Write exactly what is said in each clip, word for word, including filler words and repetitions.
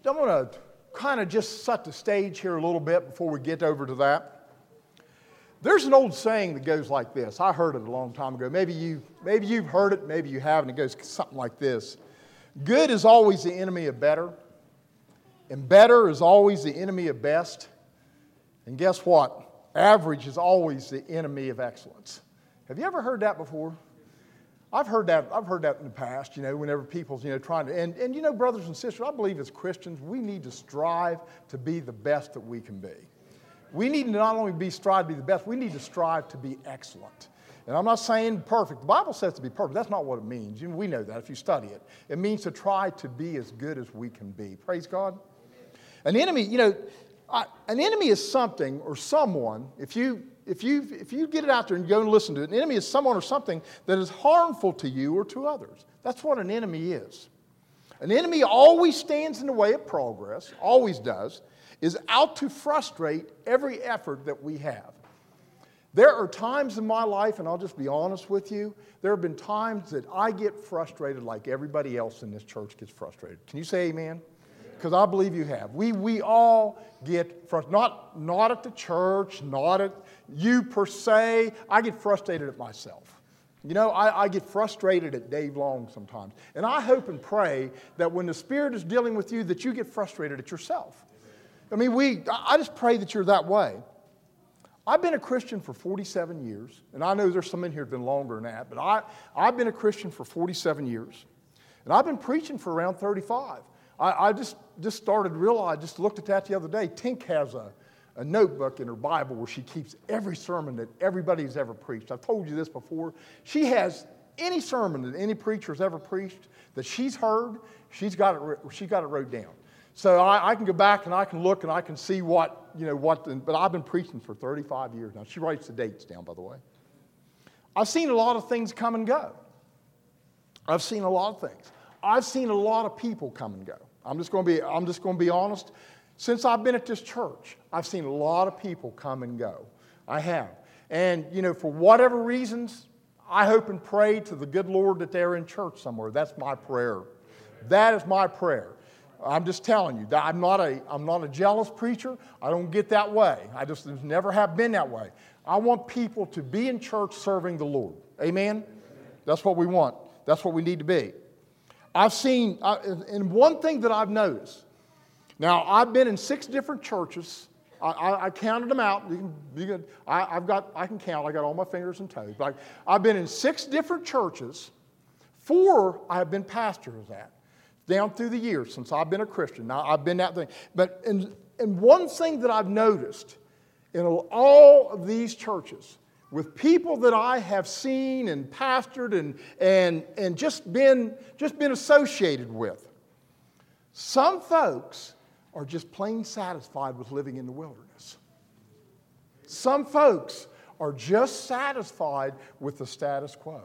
I'm going to kind of just set the stage here a little bit before we get over to that. There's an old saying that goes like this. I heard it a long time ago. Maybe, you, maybe you've heard it, maybe you haven't. It goes something like this. Good is always the enemy of better, and better is always the enemy of best. And guess what? Average is always the enemy of excellence. Have you ever heard that before? I've heard that, I've heard that in the past, you know, whenever people's, you know, trying to, and, and you know, brothers and sisters, I believe as Christians, we need to strive to be the best that we can be. We need to not only be strive to be the best, we need to strive to be excellent. And I'm not saying perfect. The Bible says to be perfect. That's not what it means. You know, we know that if you study it. It means to try to be as good as we can be. Praise God. An enemy, you know, I, an enemy is something or someone, if you If you, if you get it out there and go and listen to it, an enemy is someone or something that is harmful to you or to others. That's what an enemy is. An enemy always stands in the way of progress, always does, is out to frustrate every effort that we have. There are times in my life, and I'll just be honest with you, there have been times that I get frustrated like everybody else in this church gets frustrated. Can you say amen? Because I believe you have. We we all get frustrated. Not, not at the church, not at you per se. I get frustrated at myself. You know, I, I get frustrated at Dave Long sometimes. And I hope and pray that when the Spirit is dealing with you, that you get frustrated at yourself. I mean, we. I just pray that you're that way. I've been a Christian for forty-seven years. And I know there's some in here who have been longer than that. But I, I've been a Christian for forty-seven years. And I've been preaching for around thirty-five. I, I just, just started to realize, just looked at that the other day. Tink has a, a notebook in her Bible where she keeps every sermon that everybody's ever preached. I've told you this before. She has any sermon that any preacher's ever preached that she's heard, she's got it, she got it wrote down. So I, I can go back and I can look and I can see what, you know, what, the, but I've been preaching for thirty-five years now. She writes the dates down, by the way. I've seen a lot of things come and go. I've seen a lot of things. I've seen a lot of people come and go. I'm just going to be, I'm just going to be honest. Since I've been at this church, I've seen a lot of people come and go. I have. And, you know, for whatever reasons, I hope and pray to the good Lord that they're in church somewhere. That's my prayer. That is my prayer. I'm just telling you, that I'm not a, I'm not a jealous preacher. I don't get that way. I just never have been that way. I want people to be in church serving the Lord. Amen? That's what we want. That's what we need to be. I've seen, and one thing that I've noticed, now I've been in six different churches. I, I, I counted them out. You can, you can, I, I've got, I can count. I got all my fingers and toes. But I, I've been in six different churches. Four I have been pastors at, down through the years since I've been a Christian. Now I've been that thing. But and and one thing that I've noticed in all of these churches, with people that I have seen and pastored and, and, and just been just been associated with. Some folks are just plain satisfied with living in the wilderness. Some folks are just satisfied with the status quo.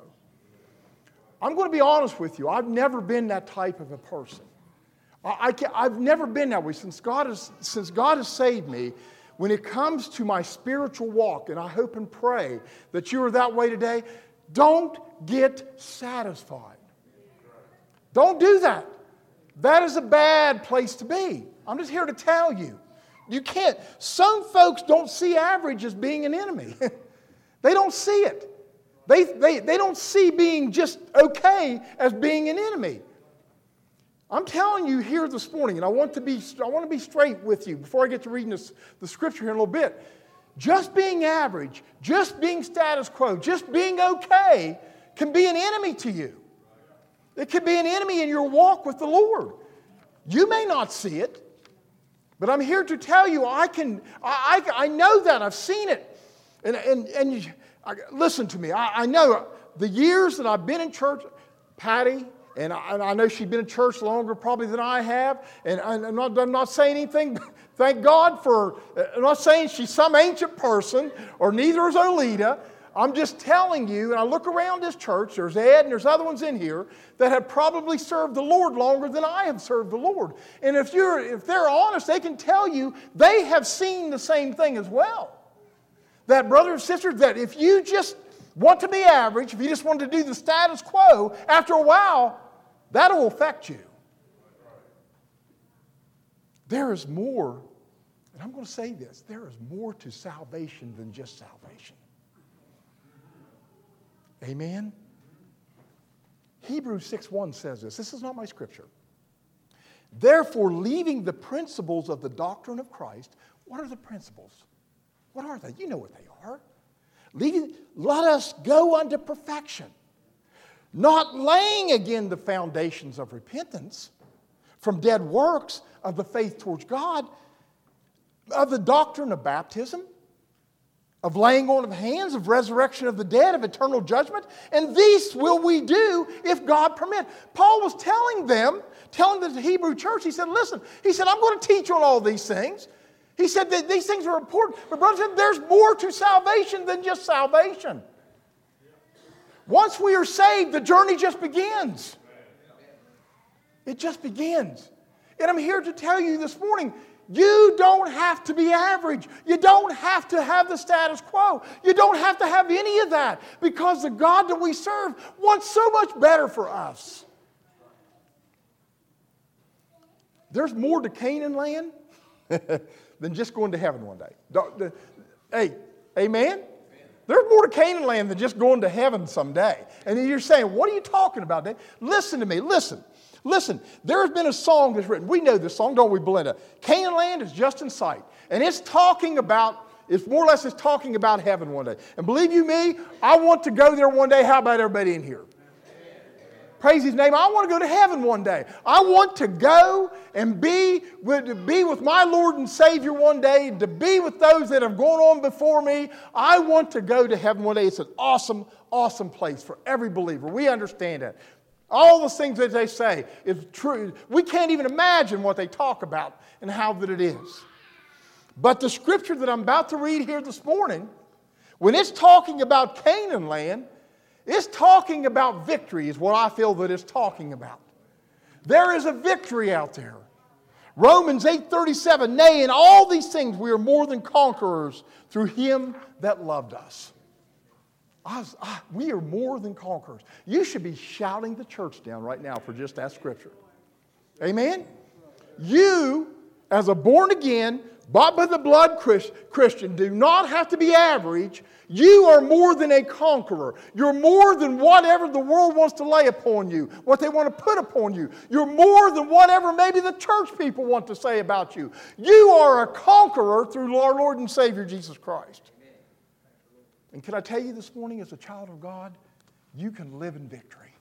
I'm going to be honest with you. I've never been that type of a person. I, I I've never been that way. Since God has, since God has saved me, when it comes to my spiritual walk, and I hope and pray that you are that way today, don't get satisfied. Don't do that. That is a bad place to be. I'm just here to tell you. You can't. Some folks don't see average as being an enemy. They don't see it. They, they, they don't see being just okay as being an enemy. I'm telling you here this morning, and I want to be I want to be straight with you before I get to reading this, the scripture here in a little bit. Just being average, just being status quo, just being okay can be an enemy to you. It can be an enemy in your walk with the Lord. You may not see it, but I'm here to tell you I can. I, I, I know that. I've seen it. And, and, and you, I, listen to me. I, I know the years that I've been in church, Patty, And I, and I know she's been in church longer probably than I have. And I'm not, I'm not saying anything, thank God for, I'm not saying she's some ancient person, or neither is Olita. I'm just telling you, and I look around this church, there's Ed and there's other ones in here that have probably served the Lord longer than I have served the Lord. And if you're, if they're honest, they can tell you they have seen the same thing as well. That, brother and sister, that if you just want to be average, if you just want to do the status quo, after a while, that'll affect you. There is more, and I'm going to say this, there is more to salvation than just salvation. Amen? Hebrews six one says this. This is not my scripture. Therefore, leaving the principles of the doctrine of Christ, what are the principles? What are they? You know what they are. Leaving, let us go unto perfection, not laying again the foundations of repentance from dead works of the faith towards God, of the doctrine of baptism, of laying on of hands, of resurrection of the dead, of eternal judgment, and these will we do if God permit. Paul was telling them, telling the Hebrew church, he said, listen, he said, I'm going to teach on all these things. He said that these things are important, but brothers, there's more to salvation than just salvation. Once we are saved, the journey just begins. It just begins. And I'm here to tell you this morning, you don't have to be average. You don't have to have the status quo. You don't have to have any of that, because the God that we serve wants so much better for us. There's more to Canaan land than just going to heaven one day. Hey, amen? There's more to Canaan land than just going to heaven someday. And then you're saying, what are you talking about, Dave? Listen to me, listen. Listen, there has been a song that's written. We know this song, don't we, Belinda? Canaan land is just in sight. And it's talking about, it's more or less it's talking about heaven one day. And believe you me, I want to go there one day. How about everybody in here? Praise His name. I want to go to heaven one day. I want to go and be with, to be with my Lord and Savior one day, to be with those that have gone on before me. I want to go to heaven one day. It's an awesome, awesome place for every believer. We understand that. All the things that they say is true. We can't even imagine what they talk about and how that it is. But the scripture that I'm about to read here this morning, when it's talking about Canaan land, it's talking about victory is what I feel that it's talking about. There is a victory out there. Romans eight thirty-seven, nay, in all these things we are more than conquerors through Him that loved us. I was, I, we are more than conquerors. You should be shouting the church down right now for just that scripture. Amen? You, as a born-again, bought by the blood Christian, do not have to be average. You are more than a conqueror. You're more than whatever the world wants to lay upon you, what they want to put upon you. You're more than whatever maybe the church people want to say about you. You are a conqueror through our Lord and Savior Jesus Christ. And can I tell you this morning, as a child of God, you can live in victory.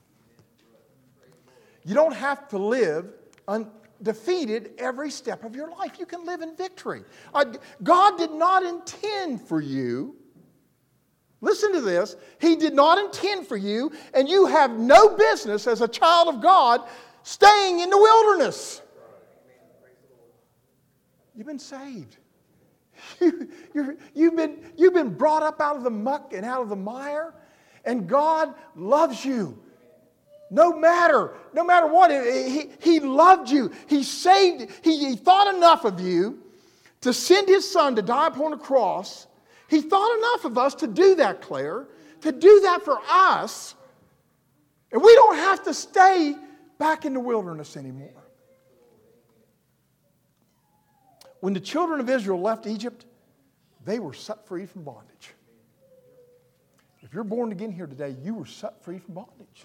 You don't have to live undefeated every step of your life. You can live in victory. God did not intend for you, listen to this, He did not intend for you, and you have no business as a child of God staying in the wilderness. You've been saved. You, you're, you've, been, you've been brought up out of the muck and out of the mire, and God loves you. No matter, no matter what, he, he loved you. He saved, he, he thought enough of you to send His Son to die upon a cross. He thought enough of us to do that, Claire, to do that for us. And we don't have to stay back in the wilderness anymore. When the children of Israel left Egypt, they were set free from bondage. If you're born again here today, you were set free from bondage.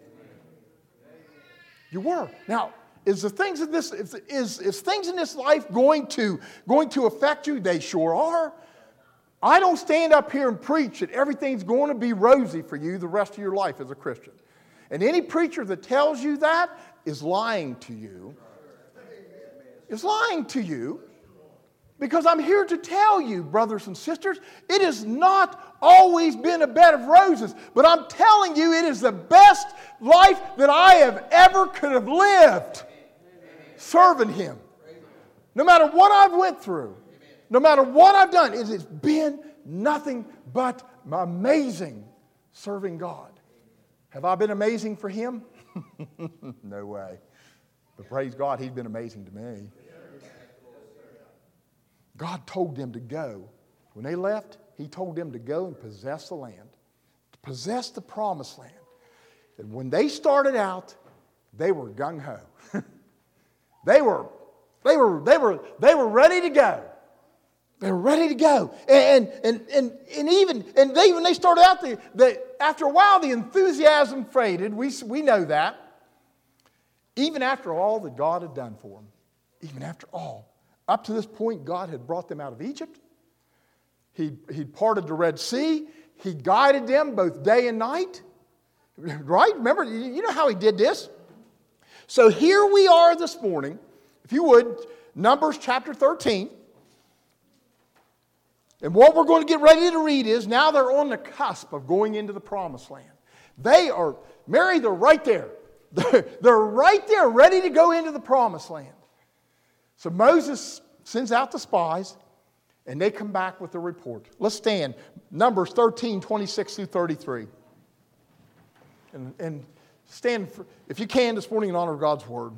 You were. Now, is the things in this is, is, is things in this life going to going to affect you? They sure are. I don't stand up here and preach that everything's going to be rosy for you the rest of your life as a Christian. And any preacher that tells you that is lying to you. Is lying to you. Because I'm here to tell you, brothers and sisters, it has not always been a bed of roses. But I'm telling you, it is the best life that I have ever could have lived serving Him. No matter what I've went through, no matter what I've done, it has been nothing but amazing serving God. Have I been amazing for Him? No way. But praise God, He's been amazing to me. God told them to go. When they left, He told them to go and possess the land, to possess the promised land. And when they started out, they were gung-ho. They were They were, they were, they were ready to go. They were ready to go. And, and, and, and even, and they, when they started out, the, the, after a while, the enthusiasm faded. We, we know that. Even after all that God had done for them. Even after all. Up to this point, God had brought them out of Egypt. He, he'd parted the Red Sea. He guided them both day and night. Right? Remember, you know how He did this? So here we are this morning. If you would, Numbers chapter thirteen. And what we're going to get ready to read is, now they're on the cusp of going into the promised land. They are, Mary, they're right there. They're, they're right there, ready to go into the promised land. So Moses sends out the spies, and they come back with a report. Let's stand. Numbers thirteen, twenty-six through thirty-three. And, and stand, for, if you can, this morning in honor of God's word.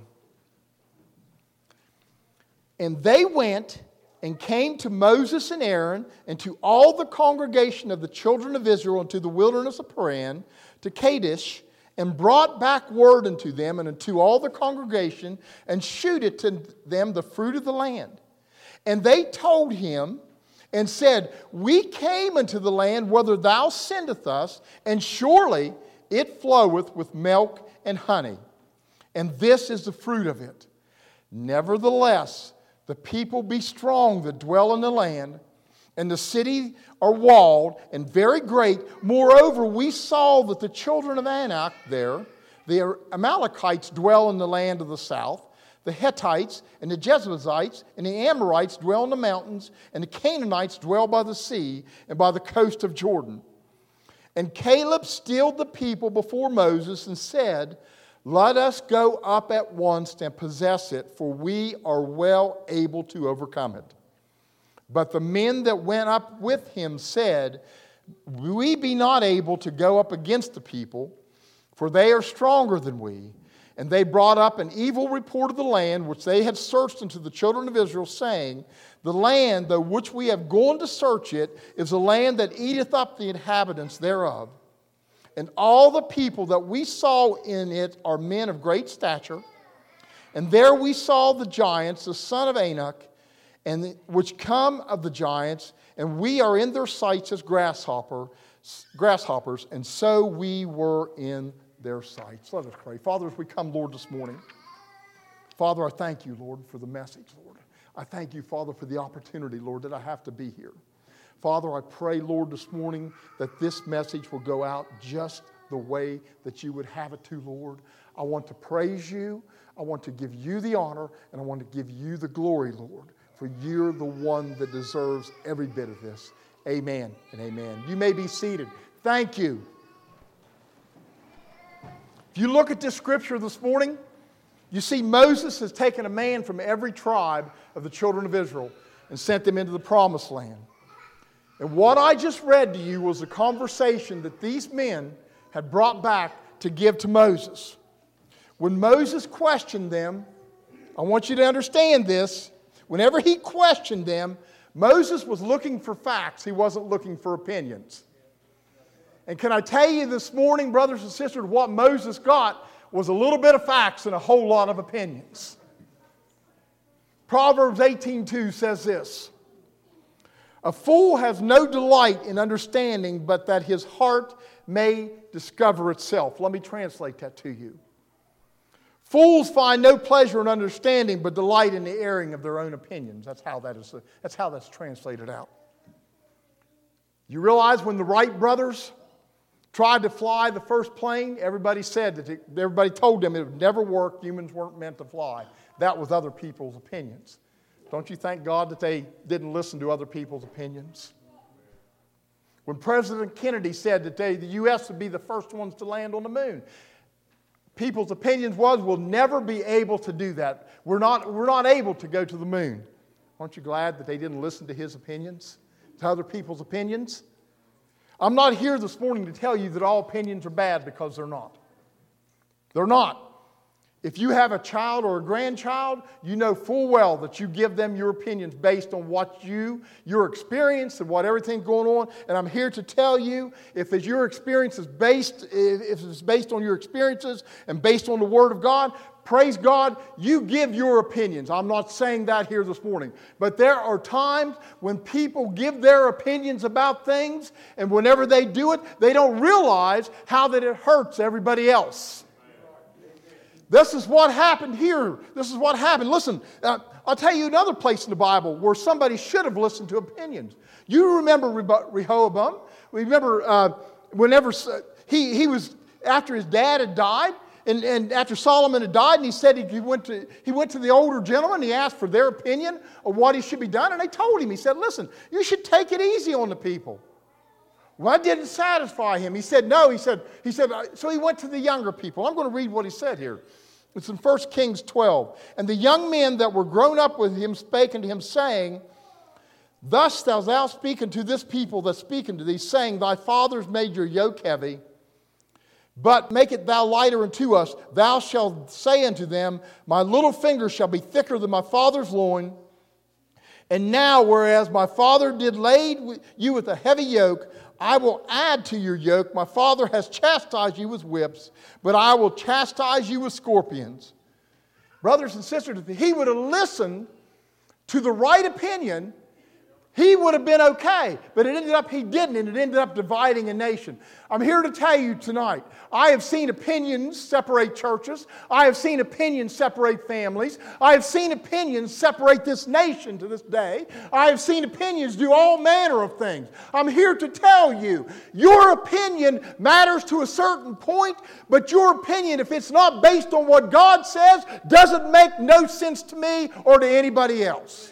And they went and came to Moses and Aaron and to all the congregation of the children of Israel into the wilderness of Paran, to Kadesh, and brought back word unto them and unto all the congregation, and shewed it to them the fruit of the land. And they told him and said, We came into the land whither thou sendest us, and surely it floweth with milk and honey, and this is the fruit of it. Nevertheless, the people be strong that dwell in the land, and the city are walled and very great. Moreover, we saw that the children of Anak there, the Amalekites, dwell in the land of the south. The Hittites and the Jebusites and the Amorites dwell in the mountains, and the Canaanites dwell by the sea and by the coast of Jordan. And Caleb stilled the people before Moses and said, Let us go up at once and possess it, for we are well able to overcome it. But the men that went up with him said, We be not able to go up against the people, for they are stronger than we. And they brought up an evil report of the land which they had searched unto the children of Israel, saying, The land, though which we have gone to search it, is a land that eateth up the inhabitants thereof. And all the people that we saw in it are men of great stature. And there we saw the giants, the son of Anak, and the, which come of the giants, and we are in their sights as grasshopper, grasshoppers, and so we were in their sights. Let us pray. Father, as we come, Lord, this morning, Father, I thank you, Lord, for the message, Lord. I thank you, Father, for the opportunity, Lord, that I have to be here. Father, I pray, Lord, this morning that this message will go out just the way that you would have it to, Lord. I want to praise you. I want to give you the honor, and I want to give you the glory, Lord, for you're the one that deserves every bit of this. Amen and amen. You may be seated. Thank you. If you look at this scripture this morning, you see Moses has taken a man from every tribe of the children of Israel and sent them into the promised land. And what I just read to you was a conversation that these men had brought back to give to Moses. When Moses questioned them, I want you to understand this, whenever he questioned them, Moses was looking for facts. He wasn't looking for opinions. And can I tell you this morning, brothers and sisters, what Moses got was a little bit of facts and a whole lot of opinions. Proverbs eighteen two says this, A fool has no delight in understanding, but that his heart may discover itself. Let me translate that to you. Fools find no pleasure in understanding, but delight in the airing of their own opinions. That's how that is. That's how that's translated out. You realize when the Wright brothers tried to fly the first plane, everybody said that it, everybody told them it would never work. Humans weren't meant to fly. That was other people's opinions. Don't you thank God that they didn't listen to other people's opinions? When President Kennedy said that they, the U S would be the first ones to land on the moon, people's opinions was, we'll never be able to do that. We're not, we're not able to go to the moon. Aren't you glad that they didn't listen to his opinions, to other people's opinions? I'm not here this morning to tell you that all opinions are bad, because they're not. They're not. If you have a child or a grandchild, you know full well that you give them your opinions based on what you, your experience and what everything's going on. And I'm here to tell you, if your experience is based, if it's based on your experiences and based on the Word of God, praise God, you give your opinions. I'm not saying that here this morning. But there are times when people give their opinions about things, and whenever they do it, they don't realize how that it hurts everybody else. This is what happened here. This is what happened. Listen, uh, I'll tell you another place in the Bible where somebody should have listened to opinions. You remember Rehoboam? Remember uh, whenever he, he was, after his dad had died, and, and after Solomon had died, and he said he, he, went to, he went to the older gentlemen, he asked for their opinion of what he should be done, and they told him, he said, listen, you should take it easy on the people. Well, that didn't satisfy him. He said, no, he said, he said, so he went to the younger people. I'm going to read what he said here. It's in First Kings twelve. And the young men that were grown up with him spake unto him, saying, thus thou thou speak unto this people that speak unto thee, saying, thy fathers made your yoke heavy, but make it thou lighter unto us. Thou shalt say unto them, my little finger shall be thicker than my father's loin. And now, whereas my father did lay you with a heavy yoke, I will add to your yoke. My father has chastised you with whips, but I will chastise you with scorpions. Brothers and sisters, if he would have listened to the right opinion, he would have been okay. But it ended up he didn't, and it ended up dividing a nation. I'm here to tell you tonight, I have seen opinions separate churches. I have seen opinions separate families. I have seen opinions separate this nation to this day. I have seen opinions do all manner of things. I'm here to tell you, your opinion matters to a certain point, but your opinion, if it's not based on what God says, doesn't make no sense to me or to anybody else.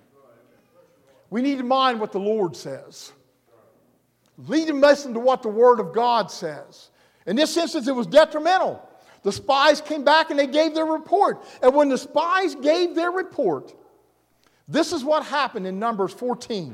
We need to mind what the Lord says. We need to listen to what the Word of God says. In this instance, it was detrimental. The spies came back and they gave their report. And when the spies gave their report, this is what happened in Numbers fourteen.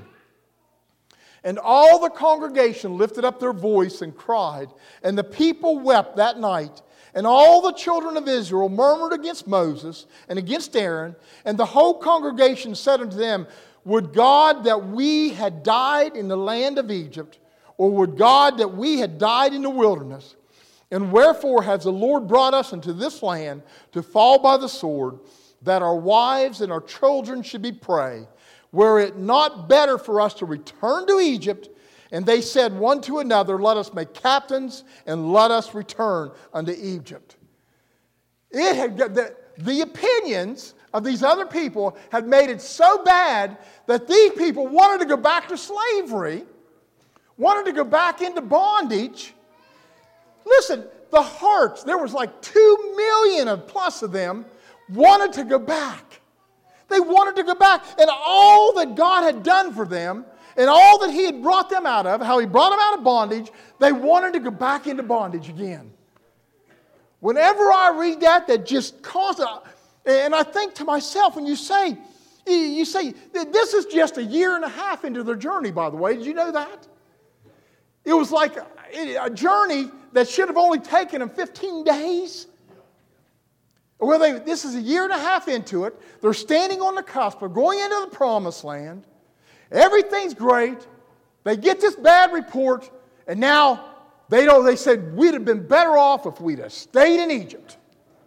And all the congregation lifted up their voice and cried, and the people wept that night. And all the children of Israel murmured against Moses and against Aaron, and the whole congregation said unto them, would God that we had died in the land of Egypt, or would God that we had died in the wilderness? And wherefore has the Lord brought us into this land to fall by the sword, that our wives and our children should be prey? Were it not better for us to return to Egypt? And they said one to another, let us make captains, and let us return unto Egypt. It had the, the opinions of these other people had made it so bad that these people wanted to go back to slavery, wanted to go back into bondage. Listen, the hearts, there was like two million of plus of them, wanted to go back. They wanted to go back. And all that God had done for them, and all that He had brought them out of, how He brought them out of bondage, they wanted to go back into bondage again. Whenever I read that, that just caused it. And I think to myself, when you say, you say, this is just a year and a half into their journey, by the way. Did you know that? It was like a, a journey that should have only taken them fifteen days. Well, they, this is a year and a half into it. They're standing on the cusp of going into the promised land. Everything's great. They get this bad report, and now they don't. They said, we'd have been better off if we'd have stayed in Egypt.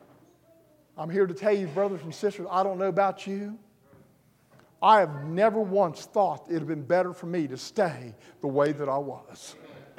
I'm here to tell you, brothers and sisters, I don't know about you. I have never once thought it would have been better for me to stay the way that I was.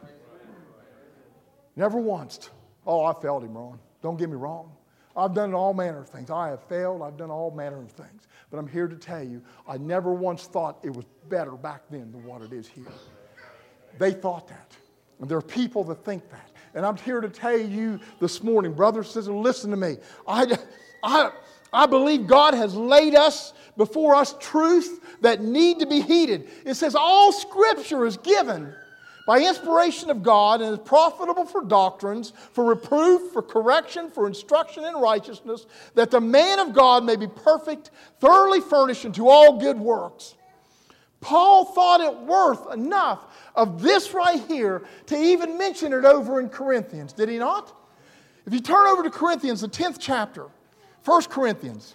Never once. Oh, I failed Him, Ron. Don't get me wrong. I've done all manner of things. I have failed. I've done all manner of things. But I'm here to tell you, I never once thought it was better back then than what it is here. They thought that. And there are people that think that. And I'm here to tell you this morning, brothers and sisters, listen to me. I, I, I believe God has laid us before us truth that need to be heeded. It says all Scripture is given by inspiration of God and is profitable for doctrines, for reproof, for correction, for instruction in righteousness, that the man of God may be perfect, thoroughly furnished unto all good works. Paul thought it worth enough of this right here to even mention it over in Corinthians, did he not? If you turn over to Corinthians, the tenth chapter, First Corinthians.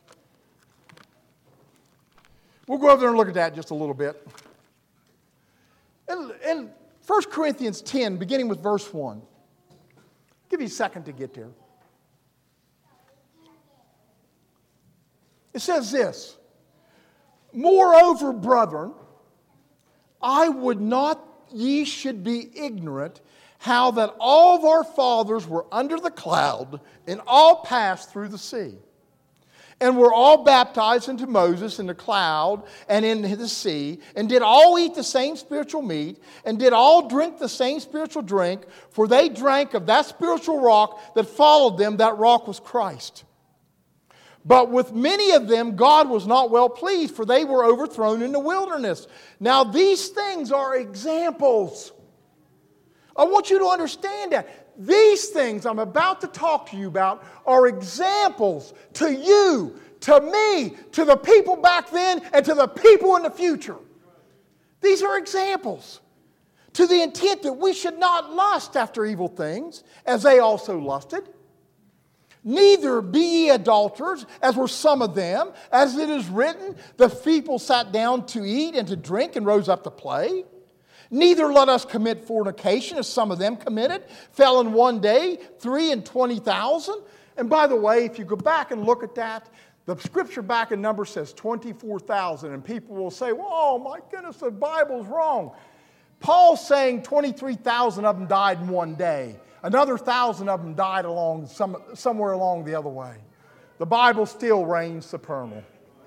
We'll go over there and look at that just a little bit. And, and First Corinthians ten, beginning with verse one. Give you a second to get there. It says this, moreover, brethren, I would not ye should be ignorant how that all of our fathers were under the cloud and all passed through the sea. And were all baptized into Moses in the cloud and in the sea, and did all eat the same spiritual meat, and did all drink the same spiritual drink, for they drank of that spiritual rock that followed them. That rock was Christ. But with many of them God was not well pleased, for they were overthrown in the wilderness. Now these things are examples. I want you to understand that. These things I'm about to talk to you about are examples to you, to me, to the people back then, and to the people in the future. These are examples to the intent that we should not lust after evil things, as they also lusted. Neither be ye adulterers, as were some of them, as it is written, the people sat down to eat and to drink and rose up to play. Neither let us commit fornication, as some of them committed, fell in one day, three and twenty thousand. And by the way, if you go back and look at that, the scripture back in Numbers says twenty-four thousand. And people will say, well, oh my goodness, the Bible's wrong. Paul's saying twenty-three thousand of them died in one day. Another thousand of them died along some, somewhere along the other way. The Bible still reigns supernal.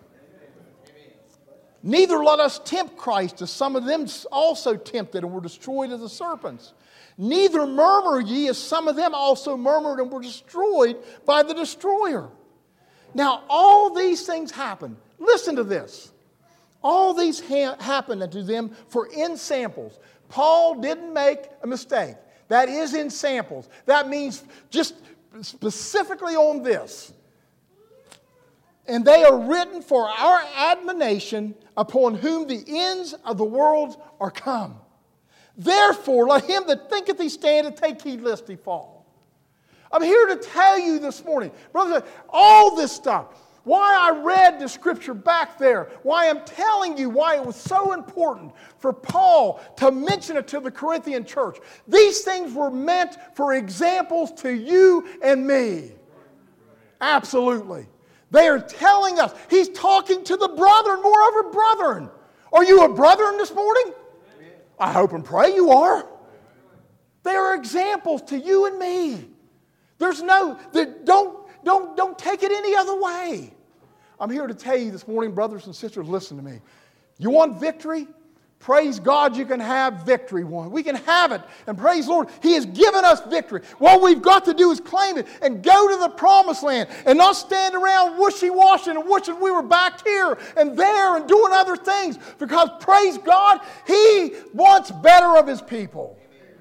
Neither let us tempt Christ, as some of them also tempted and were destroyed as the serpents. Neither murmur ye, as some of them also murmured and were destroyed by the destroyer. Now all these things happen. Listen to this. All these ha- happened unto them for in samples. Paul didn't make a mistake. That is in samples. That means just specifically on this. And they are written for our admonition, upon whom the ends of the world are come. Therefore, let him that thinketh he standeth take heed lest he fall. I'm here to tell you this morning, brothers, all this stuff, why I read the scripture back there, why I'm telling you why it was so important for Paul to mention it to the Corinthian church. These things were meant for examples to you and me. Absolutely. They are telling us. He's talking to the brethren. Moreover, brethren. Are you a brethren this morning? I hope and pray you are. They are examples to you and me. There's no, don't, don't, don't take it any other way. I'm here to tell you this morning, brothers and sisters, listen to me. You want victory? Praise God, you can have victory. We can have it. And praise the Lord, He has given us victory. What we've got to do is claim it and go to the promised land and not stand around wishy-washy and wishing we were back here and there and doing other things. Because praise God, He wants better of His people.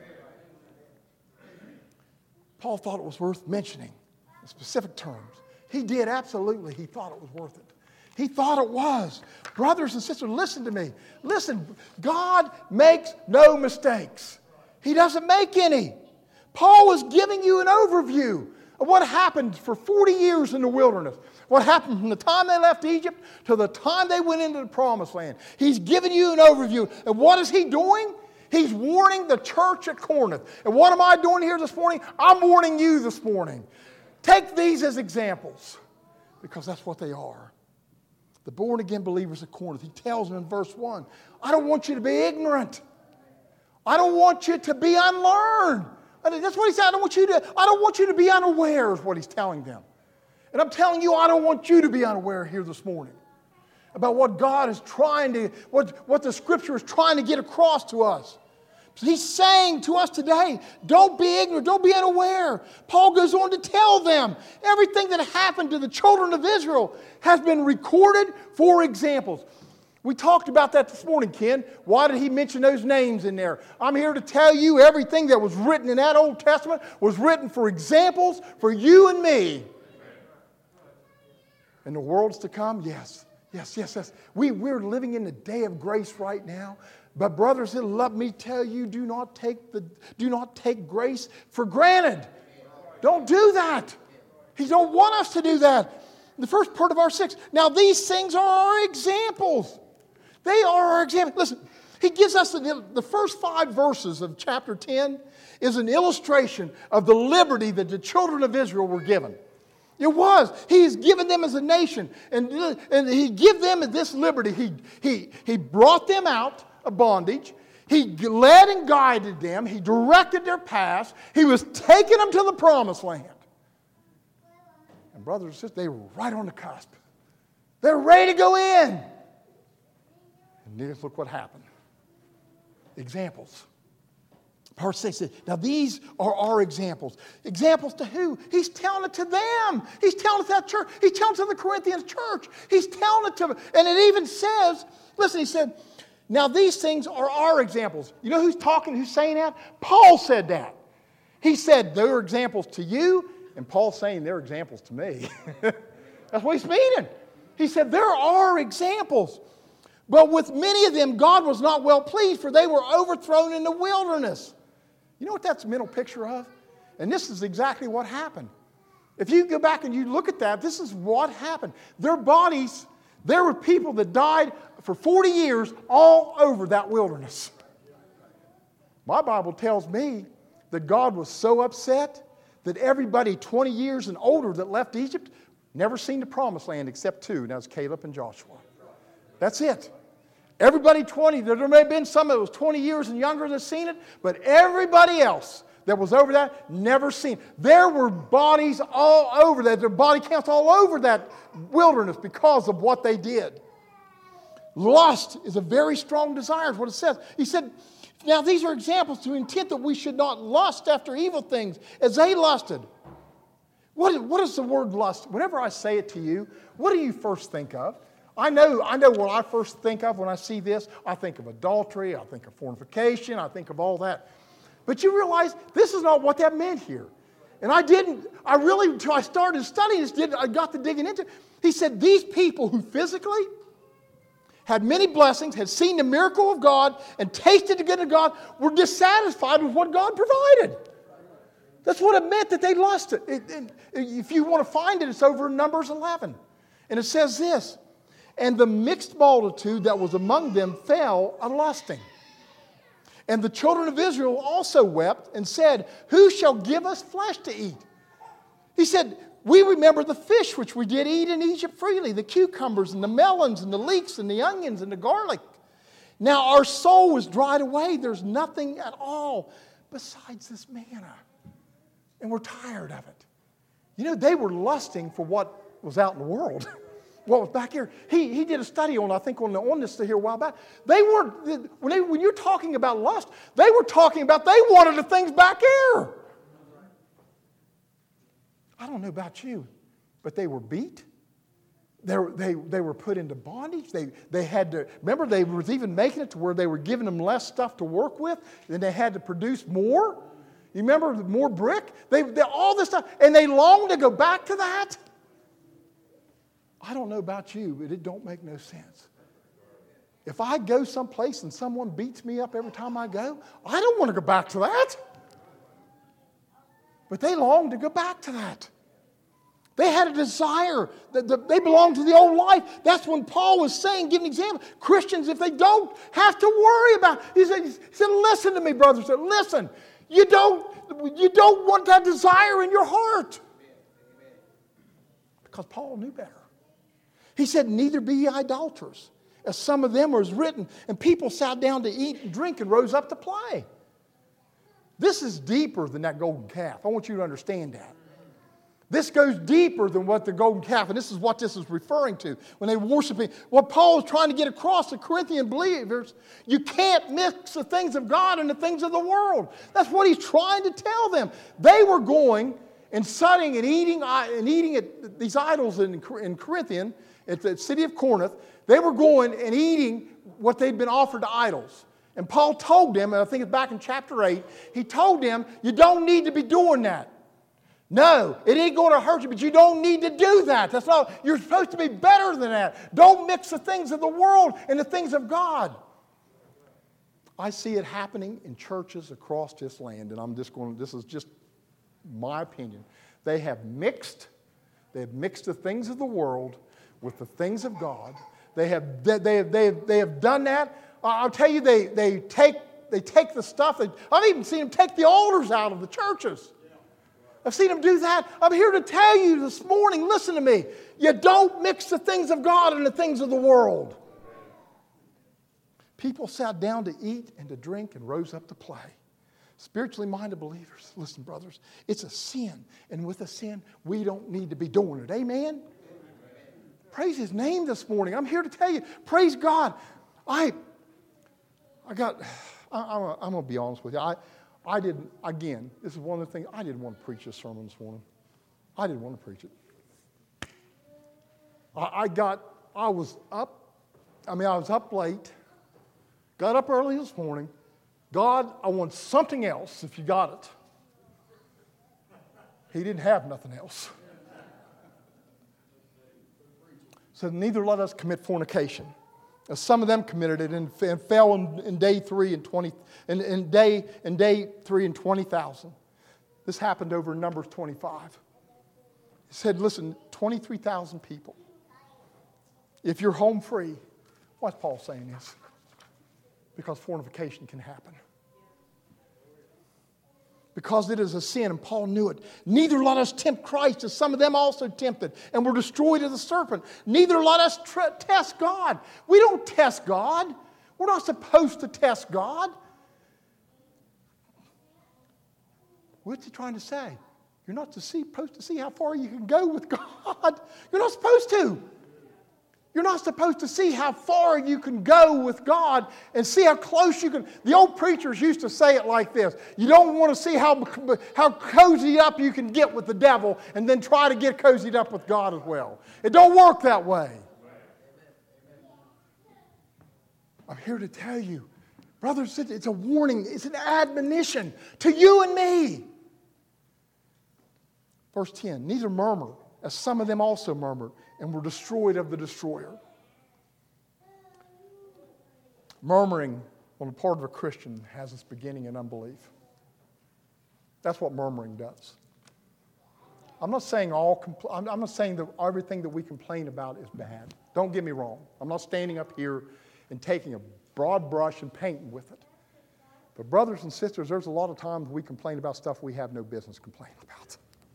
Paul thought it was worth mentioning in specific terms. He did, absolutely. He thought it was worth it. He thought it was. Brothers and sisters, listen to me. Listen, God makes no mistakes. He doesn't make any. Paul was giving you an overview of what happened for forty years in the wilderness. What happened from the time they left Egypt to the time they went into the promised land. He's giving you an overview. And what is he doing? He's warning the church at Corinth. And what am I doing here this morning? I'm warning you this morning. Take these as examples, because that's what they are. The born-again believers at Corinth, he tells them in verse one, I don't want you to be ignorant. I don't want you to be unlearned. That's what he said. I don't want you to, I don't want you to be unaware, is what he's telling them. And I'm telling you, I don't want you to be unaware here this morning about what God is trying to, what, what the Scripture is trying to get across to us. He's saying to us today, don't be ignorant, don't be unaware. Paul goes on to tell them everything that happened to the children of Israel has been recorded for examples. We talked about that this morning, Ken. Why did he mention those names in there? I'm here to tell you everything that was written in that Old Testament was written for examples for you and me. And the world's to come, yes. Yes, yes, yes. We, we're living in the day of grace right now. But brothers, let me tell you, do not take the do not take grace for granted. Don't do that. He don't want us to do that. The first part of our six. Now these things are our examples. They are our examples. Listen, he gives us the, the first five verses of chapter ten is an illustration of the liberty that the children of Israel were given. It was. He's given them as a nation. And, and he gave them this liberty. He, he, he brought them out of bondage. He led and guided them. He directed their paths. He was taking them to the promised land. And brothers and sisters, they were right on the cusp. They're ready to go in. And look what happened. Examples. Verse six says, now these are our examples. Examples to who? He's telling it to them. He's telling it to that church. He's telling it to the Corinthian church. He's telling it to them. And it even says, listen, he said, now these things are our examples. You know who's talking, who's saying that? Paul said that. He said, they're examples to you, and Paul's saying they're examples to me. That's what he's meaning. He said, there are examples. But with many of them, God was not well pleased, for they were overthrown in the wilderness. You know what that's a mental picture of? And this is exactly what happened. If you go back and you look at that, this is what happened. Their bodies, there were people that died for forty years all over that wilderness. My Bible tells me that God was so upset that everybody twenty years and older that left Egypt never seen the promised land except two, and that was Caleb and Joshua. That's it. Everybody twenty, there may have been some that was twenty years and younger that seen it, but everybody else that was over that never seen it. There were bodies all over that, their body counts all over that wilderness because of what they did. Lust is a very strong desire, is what it says. He said, now these are examples to intent that we should not lust after evil things as they lusted. What is, what is the word lust? Whenever I say it to you, what do you first think of? I know, I know what I first think of when I see this. I think of adultery, I think of fornication, I think of all that. But you realize this is not what that meant here. And I didn't, I really, until I started studying this, did I got to digging into it. He said these people who physically had many blessings, had seen the miracle of God, and tasted the goodness of God, were dissatisfied with what God provided. That's what it meant that they lusted. It, it, if you want to find it, it's over in Numbers eleven. And it says this, and the mixed multitude that was among them fell a-lusting. And the children of Israel also wept and said, who shall give us flesh to eat? He said, we remember the fish which we did eat in Egypt freely, the cucumbers and the melons and the leeks and the onions and the garlic. Now our soul was dried away. There's nothing at all besides this manna. And we're tired of it. You know, they were lusting for what was out in the world. What was back here? He, he did a study on, I think, on, the, on this here a while back. They were, when, they, when you're talking about lust, they were talking about they wanted the things back here. I don't know about you, but they were beat. They were, they, they were put into bondage. They, they had to, remember, they were even making it to where they were giving them less stuff to work with, and they had to produce more. You remember, more brick? They, they, all this stuff, and they longed to go back to that. I don't know about you, but it don't make no sense. If I go someplace and someone beats me up every time I go, I don't want to go back to that. But they longed to go back to that. They had a desire. That they belonged to the old life. That's when Paul was saying, give an example. Christians, if they don't have to worry about, he said, he said listen to me, brothers. He said, listen, you don't, you don't want that desire in your heart. Because Paul knew better. He said, neither be ye idolaters, as some of them was written, and people sat down to eat and drink and rose up to play. This is deeper than that golden calf. I want you to understand that. This goes deeper than what the golden calf, and this is what this is referring to when they worship him. What Paul is trying to get across to Corinthian believers, you can't mix the things of God and the things of the world. That's what he's trying to tell them. They were going and studying and eating and eating at these idols in, in Corinthian, at the city of Corinth. They were going and eating what they'd been offered to idols. And Paul told them, and I think it's back in chapter eight, he told them, you don't need to be doing that. No, it ain't going to hurt you, but you don't need to do that. That's not, you're supposed to be better than that. Don't mix the things of the world and the things of God. I see it happening in churches across this land, and I'm just going, this is just my opinion. They have mixed, they have mixed the things of the world with the things of God. They have, they, they, they, have, they have done that. I'll tell you, they, they, take, they take the stuff. That, I've even seen them take the altars out of the churches. I've seen them do that. I'm here to tell you this morning, listen to me. You don't mix the things of God and the things of the world. People sat down to eat and to drink and rose up to play. Spiritually minded believers, listen, brothers, it's a sin. And with a sin, we don't need to be doing it. Amen? Amen? Praise His name this morning. I'm here to tell you, praise God. I, I got, I, I'm, I'm going to be honest with you. I, I didn't, again, this is one of the things, I didn't want to preach this sermon this morning. I didn't want to preach it. I, I got, I was up, I mean, I was up late, got up early this morning. God, I want something else if you got it. He didn't have nothing else. So neither let us commit fornication. Now, some of them committed it and, and fell in, in day three and twenty in, in day in day three and twenty thousand. This happened over in Numbers twenty-five. He said, listen, twenty-three thousand people. If you're home free, why's Paul saying this? Because fornication can happen. Because it is a sin, and Paul knew it. Neither let us tempt Christ, as some of them also tempted, and were destroyed of the serpent. Neither let us tr- test God. We don't test God. We're not supposed to test God. What's he trying to say? You're not to see, supposed to see how far you can go with God. You're not supposed to. You're not supposed to see how far you can go with God and see how close you can. The old preachers used to say it like this. You don't want to see how, how cozied up you can get with the devil and then try to get cozied up with God as well. It don't work that way. I'm here to tell you, brothers, it's a warning. It's an admonition to you and me. Verse ten, neither murmur, as some of them also murmured, and were destroyed of the destroyer. Murmuring on the part of a Christian has its beginning in unbelief. That's what murmuring does. I'm not saying all. Compl- I'm not saying that everything that we complain about is bad. Don't get me wrong. I'm not standing up here and taking a broad brush and painting with it. But brothers and sisters, there's a lot of times we complain about stuff we have no business complaining about.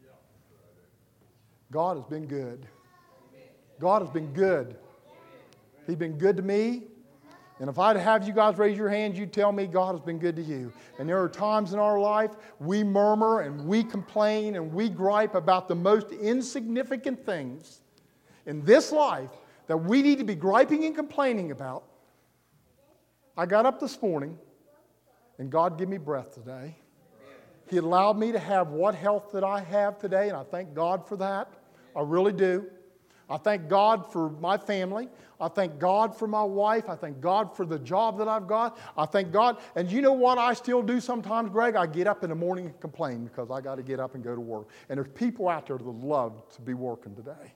God has been good. God has been good. He's been good to me. And if I'd have you guys raise your hands, you'd tell me God has been good to you. And there are times in our life we murmur and we complain and we gripe about the most insignificant things in this life that we need to be griping and complaining about. I got up this morning and God gave me breath today. He allowed me to have what health that I have today, and I thank God for that. I really do. I thank God for my family. I thank God for my wife. I thank God for the job that I've got. I thank God. And you know what I still do sometimes, Greg? I get up in the morning and complain because I got to get up and go to work. And there's people out there that love to be working today.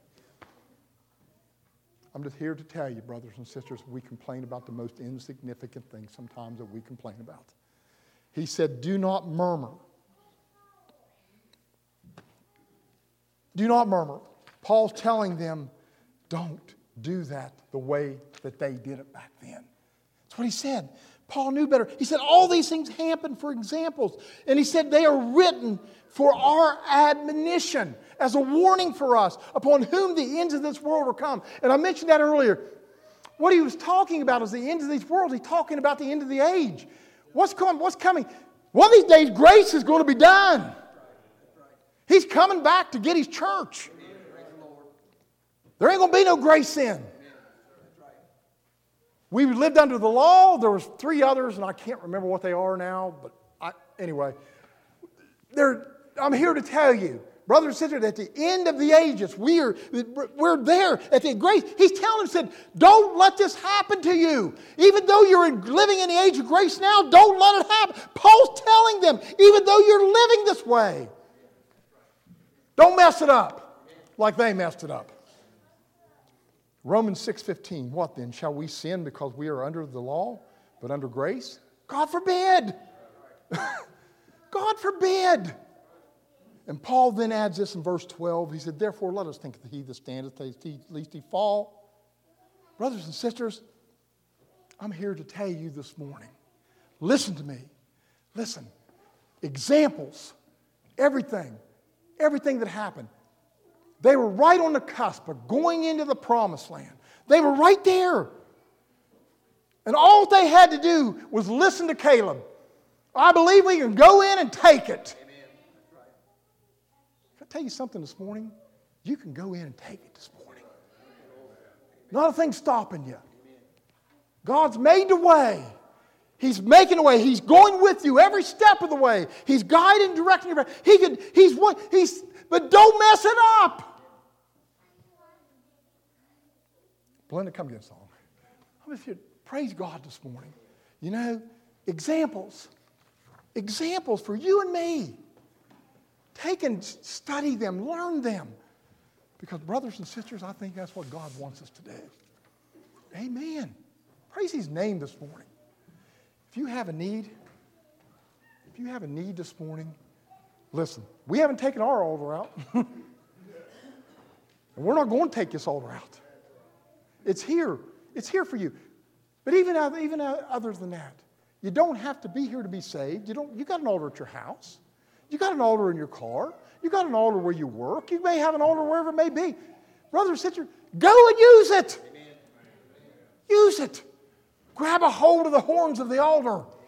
I'm just here to tell you, brothers and sisters, we complain about the most insignificant things sometimes that we complain about. He said, do not murmur. Do not murmur. Paul's telling them, don't do that the way that they did it back then. That's what he said. Paul knew better. He said, all these things happen for examples. And he said, they are written for our admonition, as a warning for us, upon whom the ends of this world will come. And I mentioned that earlier. What he was talking about is the ends of these worlds. He's talking about the end of the age. What's coming? What's coming? One of these days, grace is going to be done. He's coming back to get his church. There ain't going to be no grace then. We lived under the law. There was three others, and I can't remember what they are now. But I, anyway, I'm here to tell you, brothers and sisters, at the end of the ages, we are, we're there at the grace. He's telling us, said, don't let this happen to you. Even though you're living in the age of grace now, don't let it happen. Paul's telling them, even though you're living this way, don't mess it up like they messed it up. Romans six fifteen, what then? Shall we sin because we are under the law, but under grace? God forbid. God forbid. And Paul then adds this in verse twelve. He said, therefore let us think that he that standeth, lest he fall. Brothers and sisters, I'm here to tell you this morning. Listen to me. Listen. Examples. Everything. everything that happened. They were right on the cusp of going into the promised land. They were right there. And all they had to do was listen to Caleb. I believe we can go in and take it. Amen. Can I tell you something this morning? You can go in and take it this morning. Not a thing stopping you. God's made the way. He's making the way. He's going with you every step of the way. He's guiding, directing you. He could, he's what he's but don't mess it up. Belinda, come get a song. How many of you praise God this morning? You know, examples. Examples for you and me. Take and study them, learn them. Because brothers and sisters, I think that's what God wants us to do. Amen. Praise His name this morning. If you have a need, if you have a need this morning, listen, we haven't taken our altar out. And we're not going to take this altar out. It's here. It's here for you. But even, even other than that, you don't have to be here to be saved. You don't. You got an altar at your house. You got an altar in your car. You got an altar where you work. You may have an altar wherever it may be. Brother or sister, go and use it. Amen. Use it. Grab a hold of the horns of the altar.